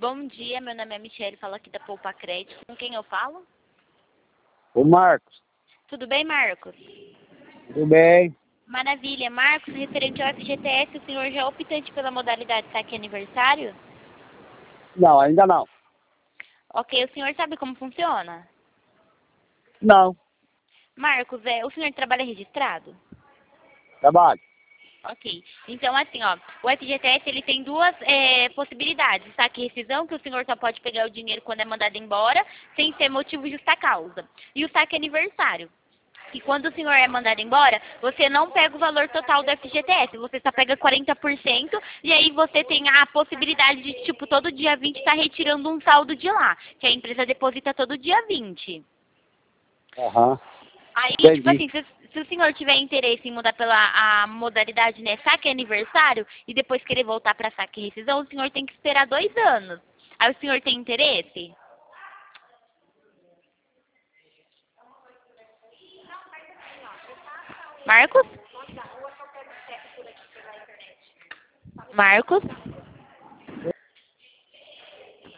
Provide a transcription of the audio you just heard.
Bom dia, meu nome é Michele, falo aqui da Poupa Crédito. Com quem eu falo? O Marcos. Tudo bem, Marcos? Tudo bem? Maravilha. Marcos, referente ao FGTS, o senhor já é optante pela modalidade saque aniversário? Não, ainda não. Ok, o senhor sabe como funciona? Não, Marcos, o senhor trabalha registrado? trabalho. Ok. Então, assim, ó, o FGTS ele tem duas possibilidades. Saque e rescisão, que o senhor só pode pegar o dinheiro quando é mandado embora, sem ser motivo justa causa. E o saque aniversário, que quando o senhor é mandado embora, você não pega o valor total do FGTS, você só pega 40%, e aí você tem a possibilidade de, tipo, todo dia 20 estar retirando um saldo de lá, que a empresa deposita todo dia 20. Aham. Aí, tipo Entendi. assim, se o senhor tiver interesse em mudar pela a modalidade, né, saque aniversário, e depois querer voltar para saque e rescisão, o senhor tem que esperar 2 anos. Aí o senhor tem interesse? Marcos? Marcos?